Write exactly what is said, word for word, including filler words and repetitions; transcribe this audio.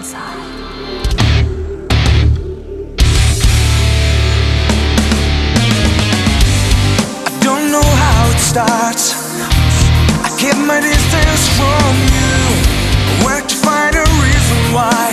inside. I don't know how it starts. I kept my distance from you. I worked to find a reason why